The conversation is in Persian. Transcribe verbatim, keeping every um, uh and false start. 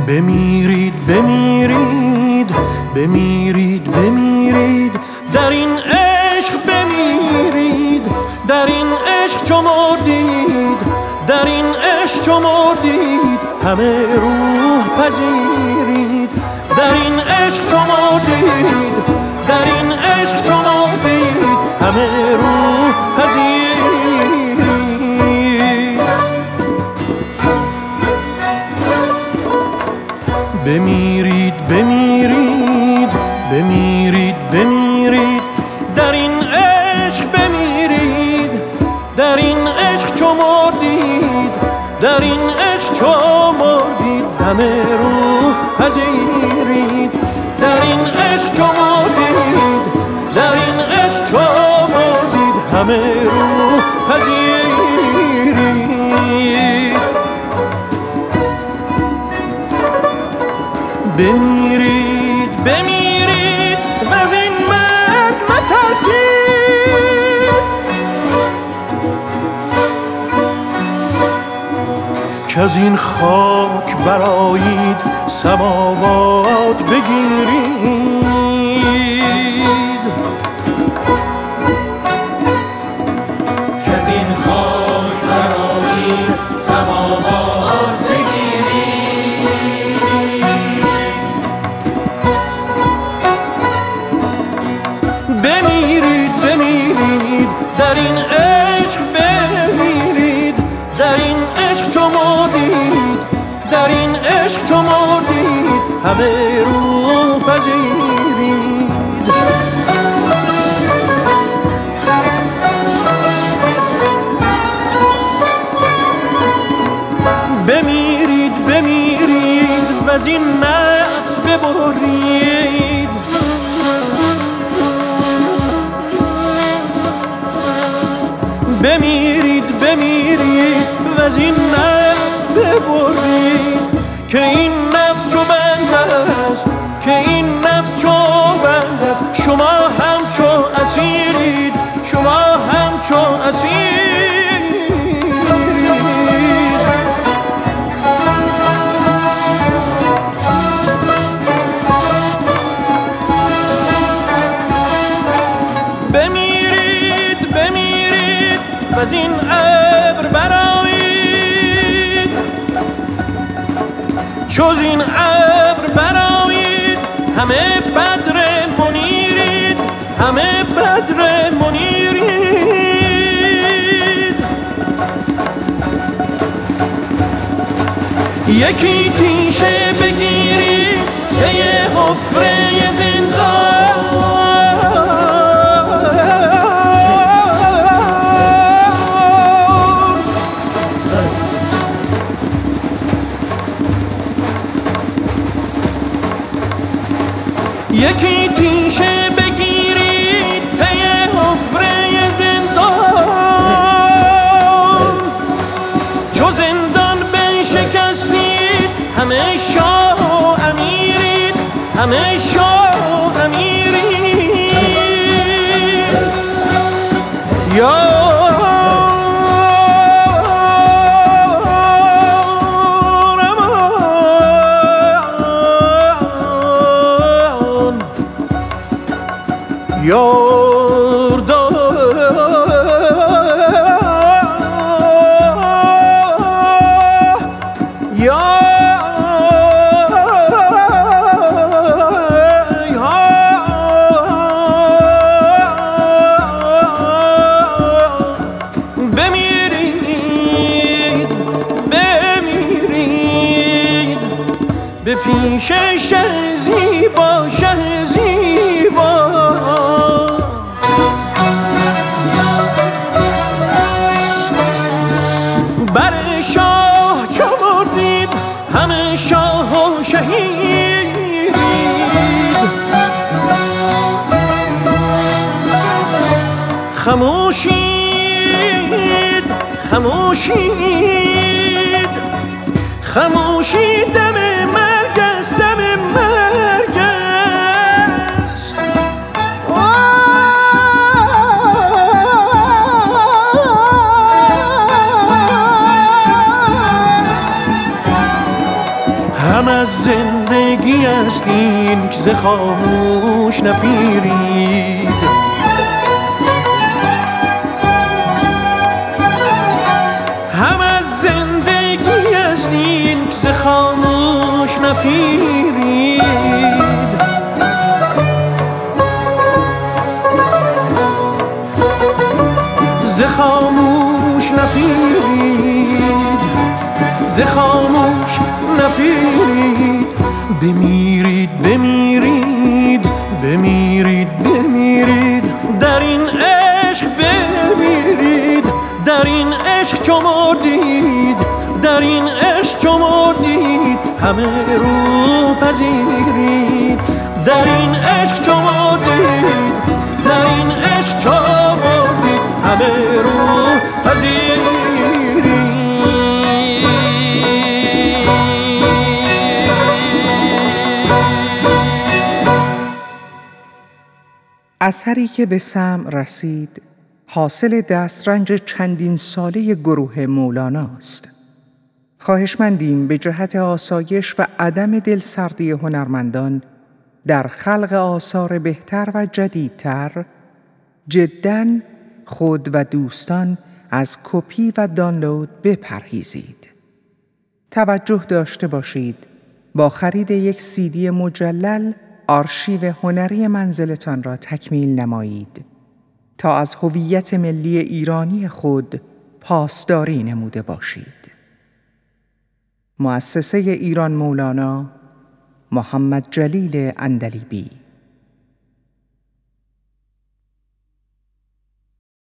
بمیرید بمیرید بمیرید بمیرید در این عشق بمیرید، در این عشق چو مردید، در این عشق چو مردید همه روح پذیرید، در این عشق چو مردید، در این عشق چو مردید همه روح پذیرید. بمیرید بمیرید بمیرید بمیرید در این عشق بمیرید، در این عشق چو مردید، در این عشق چو مردید همه روح پذیرید، در این عشق چو مردید، در این عشق چو مردید همه روح پذیرید. بمیرید بمیرید و از این مرگ مترسید، که از این خاک برآیید سماوات بگیرید. که از این خاک برآیید سماوات بگیرید. بمیرید بمیرید در این عشق بمیرید، در این عشق چو مردید، در این عشق چو مردید همه روح پذیرید. بمیرید بمیرید و از این نفس ببرید، بمیرید بمیرید و از این نفس ببرید، که این نفس چو بند است، که این نفس چو بند است شما هم چو اسیرید، شما هم چو اسیرید. بمیرید بمیرید و از این ابر برآیید، چو زین ابر برآیید همه بدر منیرید، همه بدر منیرید. یکی تیشه بگیرید پی حفره زندان، یکی تیشه بگیرید پی حفره زندان، چو زندان بشکستید همه شاه و امیرید، همه شاه و امیرید. یا یاردان یا بمیرید بمیرید به پیش شه زیبا، شه زیبا. بر شاه چو مردید همه شاه و شهید، خموشید خموشید خموشید دم مرگ است، دم مرگ است. هم از استین که ز خاموش نفیرید. هم از زندگی استین که ز خاموش نفیرید. ز خاموش نفیرید، ز خاموش نفیرید. بمیرید بمیرید بمیرید بمیرید، در این عشق بمیرید، در این عشق چو مردید، در این عشق چو مردید همه رو پذیرید. در این عشق چو مردید، در این عشق چو مردید همه رو پذیرید. اثری که به سمع رسید حاصل دسترنج چندین ساله گروه مولانا است. خواهشمندیم به جهت آسایش و عدم دلسردی هنرمندان در خلق آثار بهتر و جدیدتر، جداً خود و دوستان از کپی و دانلود بپرهیزید. توجه داشته باشید با خرید یک سیدی مجلل آرشیو هنری منزلتان را تکمیل نمایید تا از هویت ملی ایرانی خود پاسداری نموده باشید. مؤسسه ایران مولانا، محمد جلیل عندلیبی.